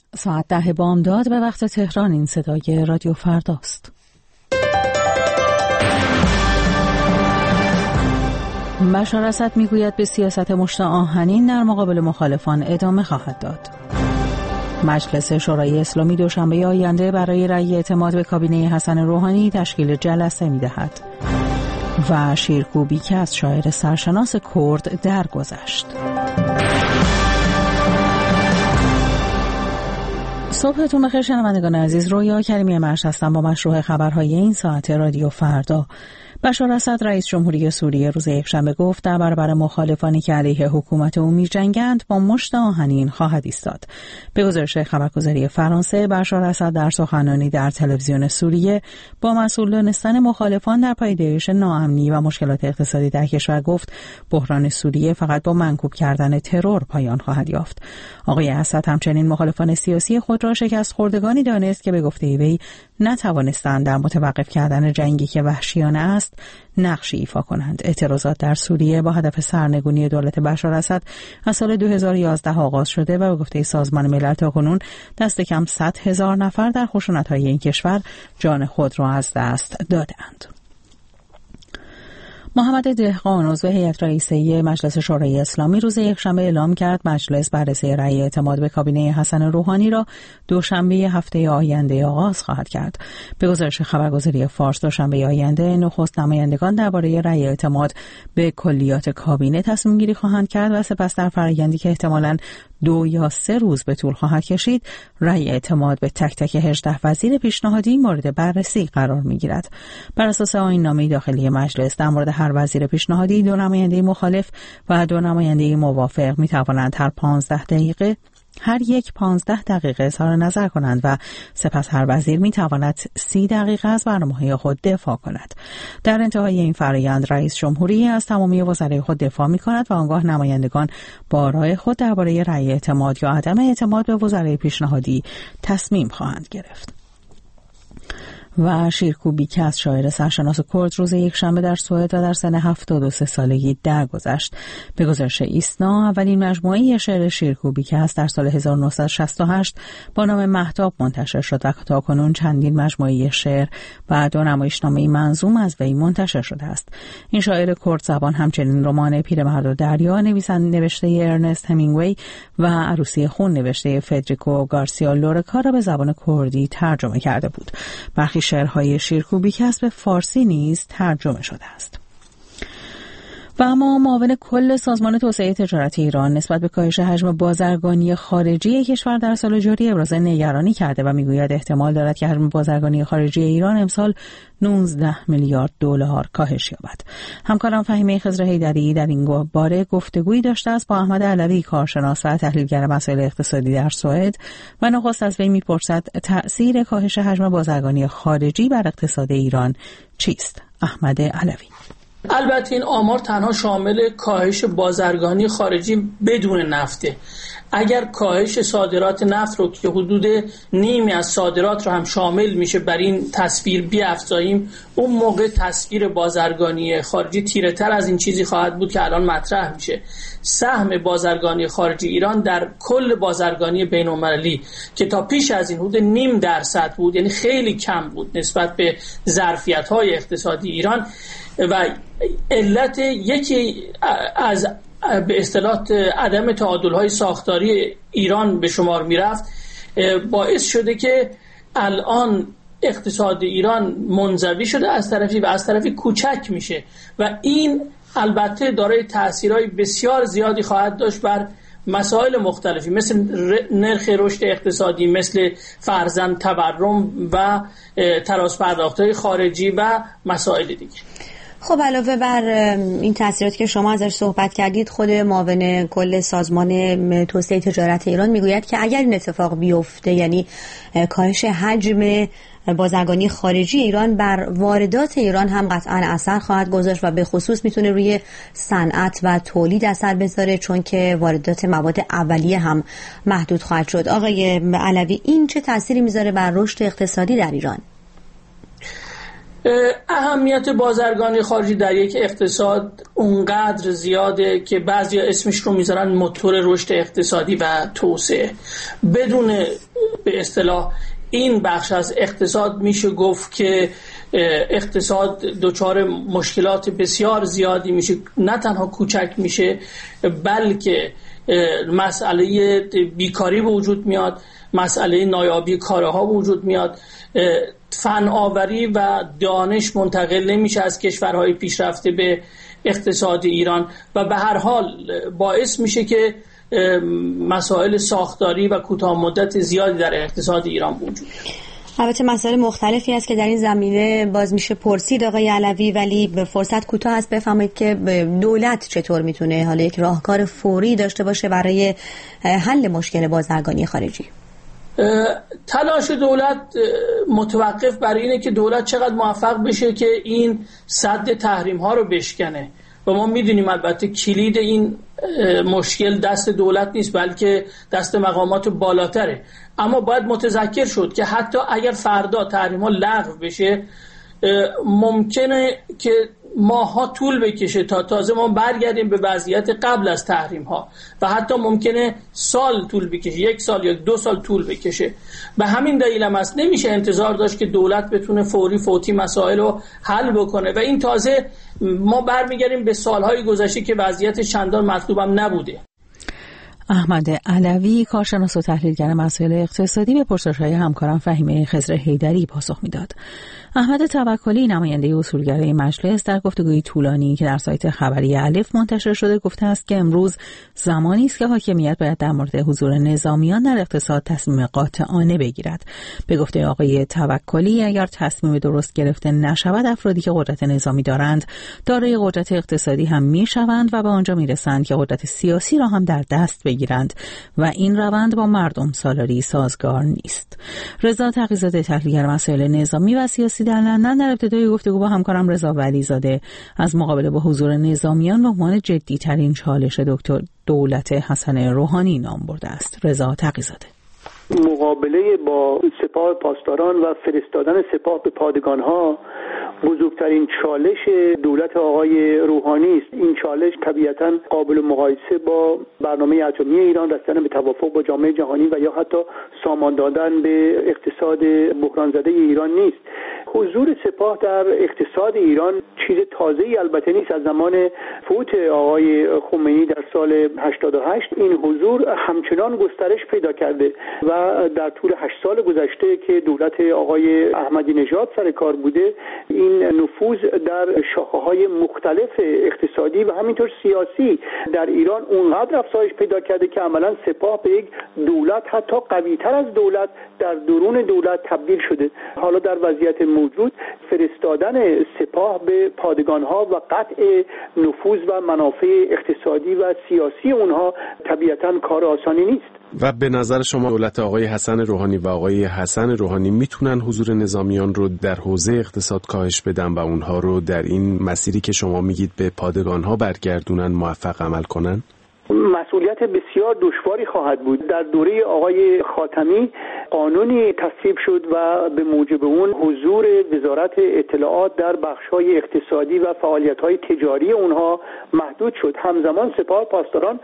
ساعت 10 بامداد به وقت تهران. این صدای رادیو فرداست. بشار اسد میگوید به سیاست مشت آهنین در مقابل مخالفان ادامه خواهد داد. مجلس شورای اسلامی دوشنبه آینده برای رأی اعتماد به کابینه حسن روحانی تشکیل جلسه می‌دهد. و شیرکوبی که از شاعر سرشناس کرد درگذشت. صبحتون بخیر شنوندگان عزیز. رویا کریمی مرش هستم با مشروع خبرهای این ساعت رادیو فردا. بشار اسد رئیس جمهوری سوریه روز یکشنبه گفت در برابر مخالفانی که علیه حکومت او می‌جنگند با مشت آهنین خواهد ایستاد. به گزارش خبرگزاری فرانسه، بشار اسد در سخنرانی در تلویزیون سوریه با مسئول دانستن مخالفان در پایدارش ناامنی و مشکلات اقتصادی در کشور گفت بحران سوریه فقط با منکوب کردن ترور پایان خواهد یافت. آقای اسد همچنین مخالفان سیاسی خود را شکست خوردگانی دانست که به گفته وی نتوانستند در متوقف کردن جنگی که وحشیانه است نقشی ایفا کنند. اعتراضات در سوریه با هدف سرنگونی دولت بشار اسد از سال 2011 آغاز شده و به گفته سازمان ملل تاکنون دست کم 100,000 نفر در خشونت‌های این کشور جان خود را از دست دادند. محمد دهقان عضو هیئت رئیسه مجلس شورای اسلامی روز یکشنبه اعلام کرد مجلس بررسی رأی اعتماد به کابینه حسن روحانی را دوشنبه هفته آینده آغاز خواهد کرد. به گزارش خبرگزاری فارس دوشنبه آینده نخست نمایندگان درباره رأی اعتماد به کلیات کابینه تصمیم گیری خواهند کرد و سپس در فرآیندی که احتمالاً 2 یا 3 روز به طول خواهد کشید رأی اعتماد به تک تک 18 وزیر پیشنهادی مورد بررسی قرار می‌گیرد. بر اساس آیین‌نامه داخلی مجلس در مورد هر وزیر پیشنهادی 2 نماینده مخالف و 2 نماینده موافق می‌توانند هر 15 دقیقه اظهار نظر کنند و سپس هر وزیر می‌تواند 30 دقیقه از برنامه‌های خود دفاع کند. در انتهای این فرآیند رئیس جمهوری از تمامی وزرای خود دفاع می‌کند و آنگاه نمایندگان با رأی خود درباره رأی اعتماد یا عدم اعتماد به وزرای پیشنهادی تصمیم خواهند گرفت. و شیرکوبی که از شاعر سرشناس کرد روز یکشنبه در سوئد و در سن 73 سالگی درگذشت. به گزارش ایسنا اولین مجموعه شعر شیرکوبی که از در سال 1968 با نام مهتاب منتشر شد و تاکنون چندین مجموعه شعر و 2 نمایشنامه منظوم از وی منتشر شده است. این شاعر کرد زبان همچنین رمان پیرمرد و دریا نوشته ارنست همینگوی و عروسی خون نوشته فدریکو گارسیا لورکا را به زبان کردی ترجمه کرده بود. برخی شعرهای شیرکوبی که به فارسی نیز ترجمه شده است. و اما معاون کل سازمان توسعه تجارت ایران نسبت به کاهش حجم بازرگانی خارجی کشور در سال جاری ابراز نگرانی کرده و میگوید احتمال دارد که حجم بازرگانی خارجی ایران امسال 19 میلیارد دلار کاهش یابد. همکارم فهیمه خضر حیدری در این باره گفتگویی داشته است با احمد علوی، کارشناس و تحلیلگر مسائل اقتصادی در سوئد و نخست از وی میپرسد تأثیر کاهش حجم بازرگانی خارجی بر اقتصاد ایران چیست؟ احمد علوی: البته این آمار تنها شامل کاهش بازرگانی خارجی بدون نفته. اگر کاهش صادرات نفت رو که حدود نیمی از صادرات رو هم شامل میشه بر این تصویر بیافزاییم، اون موقع تصویر بازرگانی خارجی تیره تر از این چیزی خواهد بود که الان مطرح میشه. سهم بازرگانی خارجی ایران در کل بازرگانی بین‌المللی که تا پیش از این حدود 0.5% بود، یعنی خیلی کم بود نسبت به ظرفیت‌های اقتصادی ایران، و علت یکی از به اصطلاح عدم تعادل‌های ساختاری ایران به شمار میرفت باعث شده که الان اقتصاد ایران منزوی شده از طرفی و از طرفی کوچک میشه و این البته دارای تأثیرهای بسیار زیادی خواهد داشت بر مسائل مختلفی مثل نرخ رشد اقتصادی، مثل فرزند تورم و تراز پرداخت‌های خارجی و مسائل دیگه. خب علاوه بر این تأثیراتی که شما ازش صحبت کردید، خود معاون کل سازمان توسعه تجارت ایران میگوید که اگر این اتفاق بیفته، یعنی کاهش حجم بازرگانی خارجی ایران، بر واردات ایران هم قطعا اثر خواهد گذاشت و به خصوص میتونه روی صنعت و تولید اثر بذاره، چون که واردات مواد اولیه هم محدود خواهد شد. آقای علوی، این چه تأثیری میذاره بر رشد اقتصادی در ایران؟ اهمیت بازرگانی خارجی در یک اقتصاد اونقدر زیاده که بعضی اسمش رو میذارن موتور رشد اقتصادی و توسعه. بدون به اصطلاح این بخش از اقتصاد میشه گفت که اقتصاد دچار مشکلات بسیار زیادی میشه، نه تنها کوچک میشه بلکه مسئله بیکاری به وجود میاد، مسئله نایابی کارها به وجود میاد، فناوری و دانش منتقل نمیشه از کشورهای پیشرفته به اقتصاد ایران و به هر حال باعث میشه که مسائل ساختاری و کوتاه مدت زیادی در اقتصاد ایران وجود. البته مسائل مختلفی است که در این زمینه باز میشه پرسید آقای علوی، ولی به فرصت کوتاه است بفهمید که دولت چطور میتونه حالا یک راهکار فوری داشته باشه برای حل مشکل بازرگانی خارجی. تلاش دولت متوقف بر اینه که دولت چقدر موفق بشه که این سد تحریم ها رو بشکنه و ما میدونیم البته کلید این مشکل دست دولت نیست بلکه دست مقامات بالاتره، اما باید متذکر شد که حتی اگر فردا تحریم ها لغو بشه ممکنه که ماها طول بکشه تا تازه ما برگردیم به وضعیت قبل از تحریم ها و حتی ممکنه سال طول بکشه، 1 سال یا 2 سال طول بکشه. به همین دلیل هم است نمیشه انتظار داشت که دولت بتونه فوتی مسائل رو حل بکنه و این تازه ما برمیگردیم به سالهای گذشته که وضعیت چندان مطلوبم نبوده. احمد علوی، کارشناس و تحلیلگر مسائل اقتصادی، به پرسش‌های همکارم فهیمه خضر حیدری پاسخ میداد. احمد توکلی، نماینده اصولگرای مجلس، در گفتگوی طولانی که در سایت خبری الف منتشر شده گفته است که امروز زمانی است که حاکمیت باید در مورد حضور نظامیان در اقتصاد تصمیم قاطعانه بگیرد. به گفته آقای توکلی اگر تصمیم درست گرفته نشود افرادی که قدرت نظامی دارند دارای قدرت اقتصادی هم میشوند و به آنجا میرسند که قدرت سیاسی را هم در دست بگیرند و این روند با مردم سالاری سازگار نیست. رضا تقی‌زاده، تحلیلگر مسائل نظامی و سیاسی در لندن، در ابتدای گفتگو با همکارم رضا ولیزاده از مقابله با حضور نظامیان به عنوان جدی ترین چالش دولت حسن روحانی نام برده است. رضا تقی‌زاده: مقابله با سپاه پاسداران و فرستادن سپاه به پادگان‌ها بزرگترین چالش دولت آقای روحانی است. این چالش طبیعتاً قابل مقایسه با برنامه اتمی ایران، رسیدن به توافق با جامعه جهانی و یا حتی سامان دادن به اقتصاد بحران زده ایران نیست. حضور سپاه در اقتصاد ایران چیز تازه‌ای البته نیست. از زمان فوت آقای خمینی در سال 88 این حضور همچنان گسترش پیدا کرده و در طول 8 سال گذشته که دولت آقای احمدی نژاد سر کار بوده این نفوذ در شاخه‌های مختلف اقتصادی و همینطور سیاسی در ایران اونقدر افزایش پیدا کرده که عملاً سپاه به یک دولت حتی قوی‌تر از دولت در درون دولت تبدیل شده. حالا در وضعیت موجود فرستادن سپاه به پادگان‌ها و قطع نفوذ و منافع اقتصادی و سیاسی اونها طبیعتاً کار آسانی نیست. و به نظر شما دولت آقای حسن روحانی و آقای حسن روحانی میتونن حضور نظامیان رو در حوزه اقتصاد کاهش بدن و اونها رو در این مسیری که شما میگید به پادگان‌ها برگردونن موفق عمل کنن؟ مسئولیت بسیار دشواری خواهد بود. در دوره آقای خاتمی قانونی تصویب شد و به موجب اون حضور وزارت اطلاعات در بخش‌های اقتصادی و فعالیت‌های تجاری اونها محدود شد. همزمان سپاه پاسداران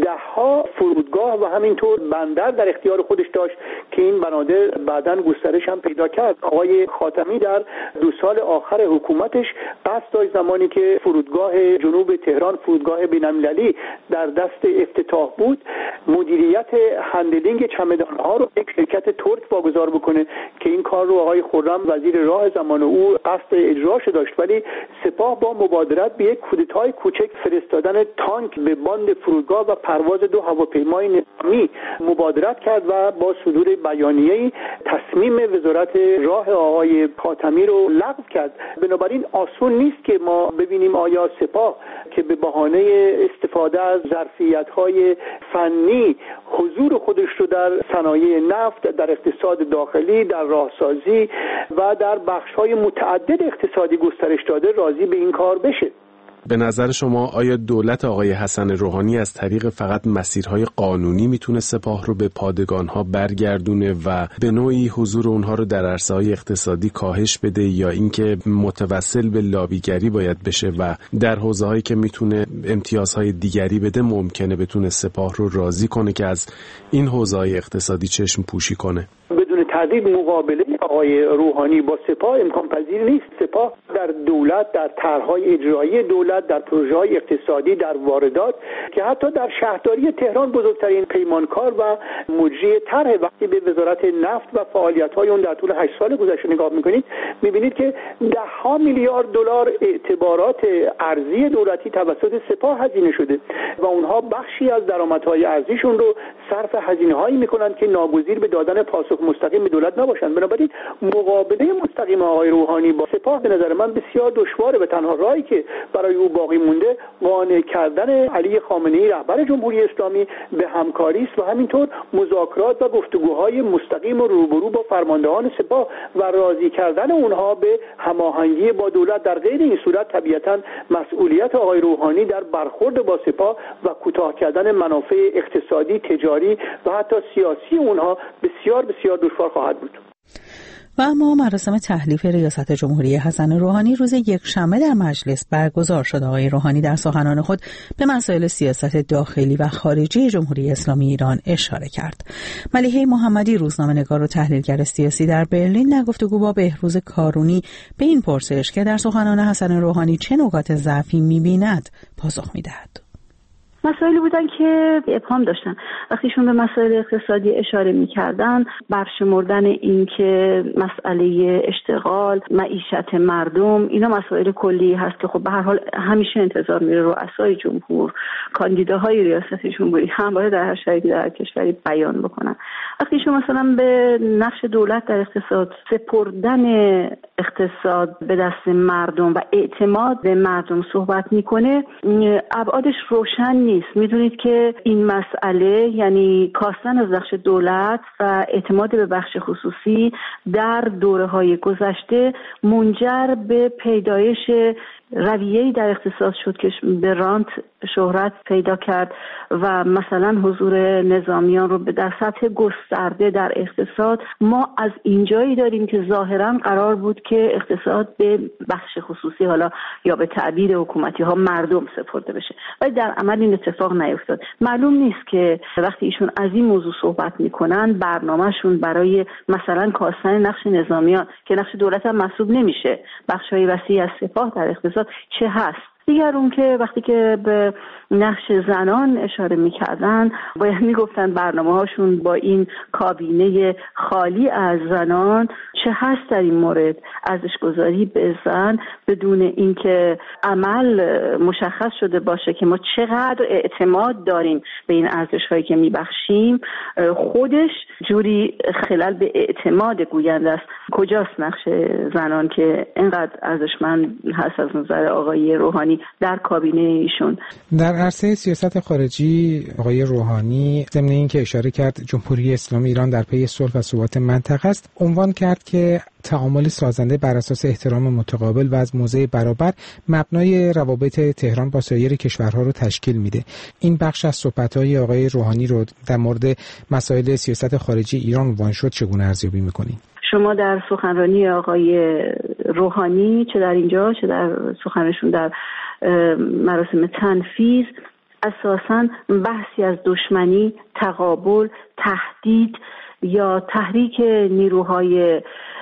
10 فرودگاه و همینطور بندر در اختیار خودش داشت که این بنادر بعداً گسترش هم پیدا کرد. آقای خاتمی در 2 سال آخر حکومتش قصد داشت زمانی که فرودگاه جنوب تهران، فرودگاه بین‌المللی در دست افتتاح بود، مدیریت هندلینگ چمدان‌ها رو یک شرکت ترک واگذار بکنه که این کار رو آقای خرم وزیر راه زمان او قصد اجراش داشت، ولی سپاه با مبادرت به یک کودتای کوچک فرستادن تانک به باند فرودگاه و پرواز 2 هواپیمای نظامی مبادرت کرد و با صدور بیانیه‌ای تصمیم وزارت راه آقای خاتمی رو لغو کرد. بنابراین آسون نیست که ما ببینیم آیا سپاه که به بهانه استفاده از ظرفیت‌های فنی حضور خودش رو در صنایع نفت، در اقتصاد داخلی، در راهسازی و در بخش‌های متعدد اقتصادی گسترش داده راضی به این کار بشه. به نظر شما آیا دولت آقای حسن روحانی از طریق فقط مسیرهای قانونی میتونه سپاه رو به پادگانها برگردونه و به نوعی حضور اونها رو در عرصه‌های اقتصادی کاهش بده، یا اینکه متوسل به لابیگری باید بشه و در حوزه‌هایی که میتونه امتیازهای دیگری بده ممکنه بتونه سپاه رو راضی کنه که از این حوزه‌های اقتصادی چشم پوشی کنه؟ بدون تردید مقابله آقای روحانی با سپاه امکان پذیر نیست. سپاه در دولت، در طرح‌های اجرایی دولت، در پروژه‌های اقتصادی، در واردات، که حتی در شهرداری تهران بزرگترین پیمانکار و مجری طرح، وقتی به وزارت نفت و فعالیت‌های اون در طول 8 سال گذشته نگاه می‌کنید می‌بینید که ده‌ها میلیارد دلار اعتبارات ارزی دولتی توسط سپاه هزینه شده و اونها بخشی از درآمدهای ارزیشون رو صرف هزینه‌هایی می‌کنند که ناگزیر به دادن پاسخ مستقیم به دولت نباشند. بنابراین مقابله مستقیم آقای روحانی با سپاه به نظر من بسیار دشواره و تنها راهی که برای او باقی مونده قانع کردن علی خامنه‌ای رهبر جمهوری اسلامی به همکاری است و همینطور مذاکرات و گفتگوهای مستقیم و روبرو با فرماندهان سپاه و راضی کردن اونها به هماهنگی با دولت. در غیر این صورت طبیعتاً مسئولیت آقای روحانی در برخورد با سپاه و کوتاه کردن منافع اقتصادی، تجاری و حتی سیاسی اونها بسیار بسیار دشوار خواهد بود. و اما مراسم تحلیف ریاست جمهوری حسن روحانی روز یکشنبه در مجلس برگزار شد. آقای روحانی در سخنان خود به مسائل سیاست داخلی و خارجی جمهوری اسلامی ایران اشاره کرد. ملیحه محمدی، روزنامه‌نگار و تحلیلگر سیاسی در برلین، در گفتگو با بهروز کارونی به این پرسش که در سخنان حسن روحانی چه نکات ضعفی می‌بیند پاسخ می‌دهد. مسائلی بودن که ابهام داشتن. وقتیشون به مسائل اقتصادی اشاره می‌کردن، برشمردن این که مسئله اشتغال، معیشت مردم، اینا مسائل کلی هست که خب به هر حال همیشه انتظار میره رؤسای جمهور، کاندیداهای ریاست جمهوری همواره در هر شرایطی در کشوری بیان بکنن. وقتیشون مثلا به نقش دولت در اقتصاد، سپردن اقتصاد به دست مردم و اعتماد به مردم صحبت میکنه، ابعادش روشن نیست. میدونید که این مسئله یعنی کاستن از بخش دولت و اعتماد به بخش خصوصی در دوره‌های گذشته منجر به پیدایش رویه‌ای در اقتصاد شد که به رانت شهرت پیدا کرد و مثلا حضور نظامیان رو در سطح گسترده در اقتصاد ما از اینجایی داریم که ظاهراً قرار بود که اقتصاد به بخش خصوصی، حالا یا به تعبیر حکومتی ها مردم سپرده بشه، ولی در عمل این اتفاق نیفتاد. معلوم نیست که وقتی ایشون از این موضوع صحبت میکنن برنامه‌شون برای مثلا کاستن نقش نظامیان که نقش دولت هم محسوب نمیشه، بخش‌های وسیعی از سپاه در اقتصاد چه هست. دیگر اون که وقتی که به نقش زنان اشاره میکردن باید میگفتن برنامه‌هاشون با این کابینه خالی از زنان چه هست در این مورد، ارزش گذاری به زن بدون اینکه عمل مشخص شده باشه که ما چقدر اعتماد داریم به این ارزش‌هایی که میبخشیم، خودش جوری خلل به اعتماد گوینده است. کجاست نقش زنان که اینقدر ارزشمند هست از نظر آقای روحانی در کابینه ایشون؟ در عرصه سیاست خارجی آقای روحانی ضمن اینکه اشاره کرد جمهوری اسلامی ایران در پی صلح و ثبات منطقه است، عنوان کرد که تعامل سازنده بر اساس احترام متقابل و از موضع برابر مبنای روابط تهران با سایر کشورها رو تشکیل میده. این بخش از صحبت‌های آقای روحانی رو در مورد مسائل سیاست خارجی ایران عنوان شد چگونه ارزیابی می‌کنید؟ شما در سخنرانی آقای روحانی چه در اینجا چه در سخنرانشون در مراسم تنفیذ اساساً بحثی از دشمنی، تقابل، تهدید یا تحریک نیروهای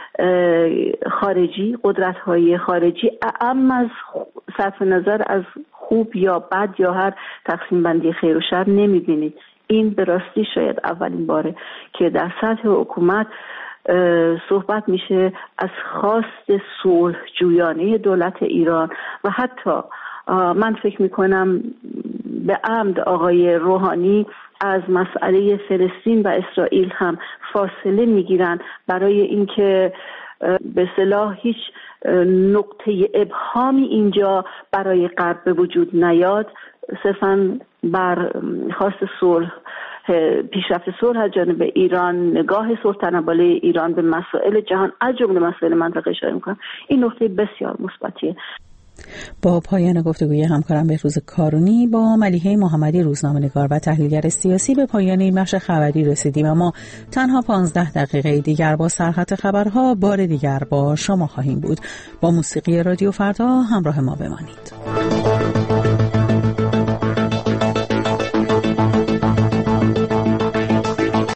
خارجی، قدرت‌های خارجی اعم از صرف نظر از خوب یا بد یا هر تقسیم بندی خیر و شر نمی‌بینید. این به راستی شاید اولین باره که در سطح حکومت صحبت میشه از خواست صلح جویانه دولت ایران و حتی من فکر میکنم به عمد آقای روحانی از مسئله فلسطین و اسرائیل هم فاصله میگیرن برای اینکه به اصطلاح هیچ نقطه ابهامی اینجا برای غرب به وجود نیاد، صرفاً بر خواست صلح، پیشرفت صلح از جانب ایران، نگاه صلح طلبانه ایران به مسائل جهان از جمله مسائل منطقه اشاره می‌کنم. این نکته بسیار مثبتیه. با پایان گفتگوی همکارم بهروز کارونی با ملیحه محمدی روزنامه‌نگار و تحلیلگر سیاسی به پایان این بخش خبری رسیدیم، اما تنها 15 دقیقه دیگر با سرخط خبرها بار دیگر با شما خواهیم بود. با موسیقی رادیو فردا همراه ما بمانید.